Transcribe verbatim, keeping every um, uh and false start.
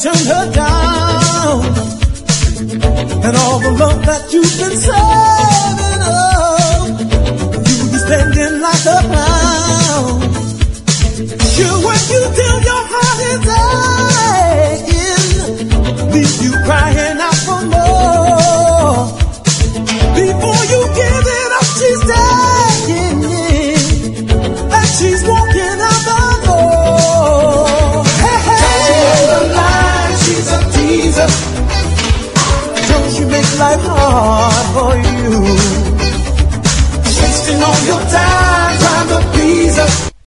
turned her down, and all the love that you've been saving up, you'll be spending like a clown. You work you till your heart is aching, leave you crying out for more. Before you give it up, she's taking it, and she's walking out the door. Hey, hey. Don't you ever lie, she's a teaser. Don't you make life hard for you, wasting all your time.